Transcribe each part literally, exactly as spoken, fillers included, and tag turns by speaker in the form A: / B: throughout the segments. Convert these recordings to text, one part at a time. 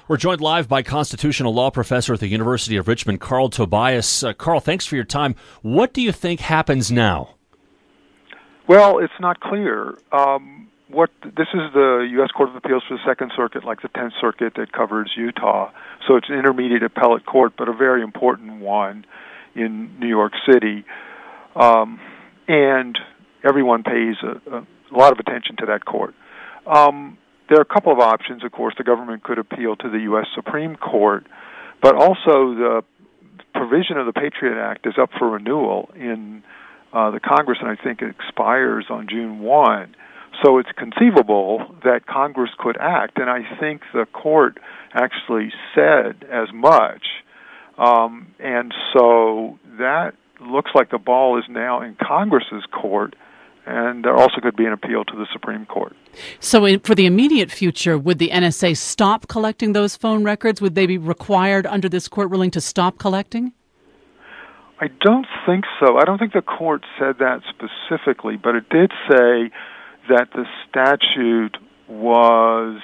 A: We're joined live by constitutional law professor at the University of Richmond, Carl Tobias. Uh, Carl, thanks for your time. What do you think happens now?
B: Well, it's not clear. Um, what this is the U S Court of Appeals for the Second Circuit, like the Tenth Circuit that covers Utah. So it's an intermediate appellate court, but a very important one in New York City. Um, and everyone pays a, a lot of attention to that court. Um, There are a couple of options. Of course, the government could appeal to the U S Supreme Court, but also the provision of the Patriot Act is up for renewal in uh, the Congress, and I think it expires on June first. So it's conceivable that Congress could act, and I think the court actually said as much. Um, and so that looks like the ball is now in Congress's court, and there also could be an appeal to the Supreme Court.
C: So in, for the immediate future, would the N S A stop collecting those phone records? Would they be required under this court ruling to stop collecting?
B: I don't think so. I don't think the court said that specifically, but it did say that the statute was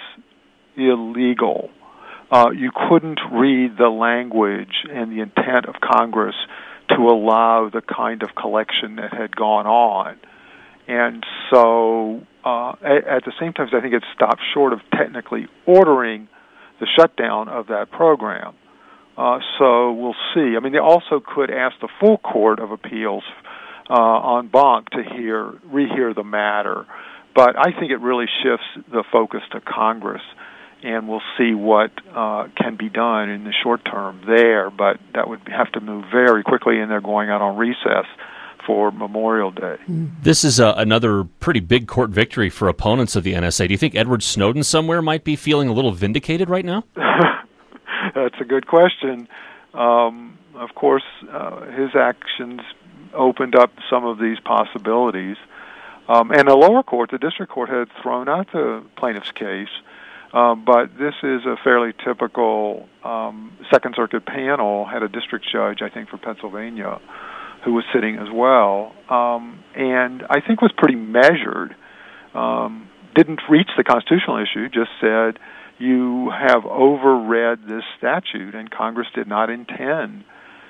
B: illegal. Uh, you couldn't read the language and the intent of Congress to allow the kind of collection that had gone on. And so, uh, at, at the same time, I think it stopped short of technically ordering the shutdown of that program. Uh, so we'll see. I mean, they also could ask the full Court of Appeals uh, en banc to hear, rehear the matter. But I think it really shifts the focus to Congress, and we'll see what uh, can be done in the short term there. But that would have to move very quickly, and they're going out on recess for Memorial Day.
A: This is uh, another pretty big court victory for opponents of the N S A. Do you think Edward Snowden somewhere might be feeling a little vindicated right now?
B: That's a good question. Um, of course, uh, his actions opened up some of these possibilities. Um, and the lower court, the district court, had thrown out the plaintiff's case. Um, but this is a fairly typical um, Second Circuit panel, had a district judge, I think, for Pennsylvania, who was sitting as well, um, and I think was pretty measured, um, didn't reach the constitutional issue, just said, you have overread this statute, and Congress did not intend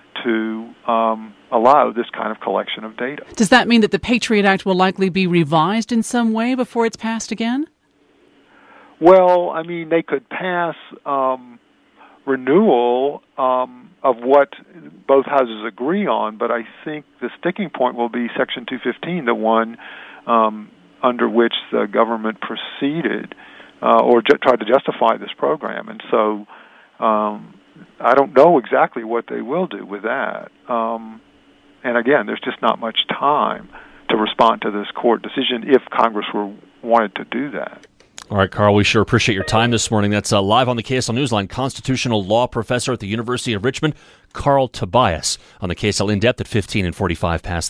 B: to um, allow this kind of collection of data.
C: Does that mean that the Patriot Act will likely be revised in some way before it's passed again?
B: Well, I mean, they could pass um, renewal um, of what both houses agree on, but I think the sticking point will be Section two fifteen, the one um, under which the government proceeded uh, or ju- tried to justify this program. And so um, I don't know exactly what they will do with that. Um, and again, there's just not much time to respond to this court decision if Congress were wanted to do that.
A: All right, Carl, we sure appreciate your time this morning. That's uh, live on the K S L Newsline, constitutional law professor at the University of Richmond, Carl Tobias, on the K S L In-Depth at fifteen and forty-five past